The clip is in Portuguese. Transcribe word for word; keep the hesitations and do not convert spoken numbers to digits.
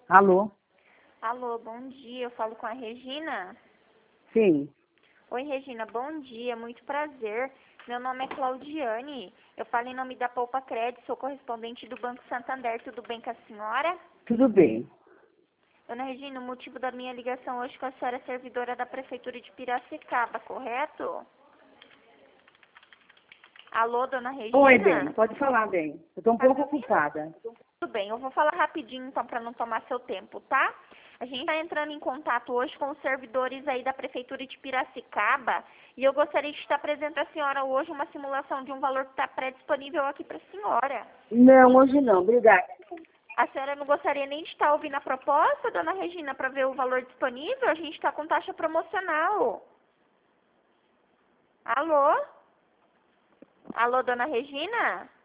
Alô? Alô, bom dia. Eu falo com a Regina. Sim. Oi, Regina, bom dia. Muito prazer. Meu nome é Claudiane. Eu falo em nome da Poupa Crédito, sou correspondente do Banco Santander. Tudo bem com a senhora? Tudo bem. Dona Regina, o motivo da minha ligação hoje é que a senhora é servidora da Prefeitura de Piracicaba, correto? Alô, dona Regina? Oi, bem. Pode falar, bem. Eu estou um Tá me pouco ouvindo? ocupada. Tudo bem, eu vou falar rapidinho então para não tomar seu tempo, tá? A gente está entrando em contato hoje com os servidores aí da Prefeitura de Piracicaba e eu gostaria de estar apresentando à senhora hoje uma simulação de um valor que está pré-disponível aqui para a senhora. Não, hoje não. Obrigada. A senhora não gostaria nem de estar ouvindo a proposta, dona Regina, para ver o valor disponível? A gente está com taxa promocional. Alô? Alô, dona Regina?